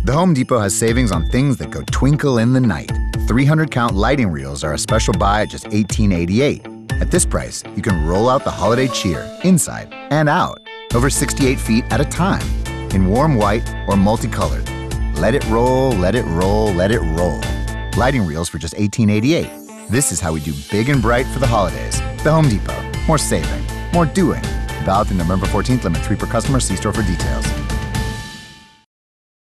The Home Depot has savings on things that go twinkle in the night. 300-count lighting reels are a special buy at just $18.88. At this price, you can roll out the holiday cheer inside and out, over 68 feet at a time, in warm white or multicolored. Let it roll, let it roll, let it roll. Lighting reels for just $18.88. This is how we do big and bright for the holidays. The Home Depot. More saving, more doing. Valid through November 14th. Limit 3 per customer. See store for details.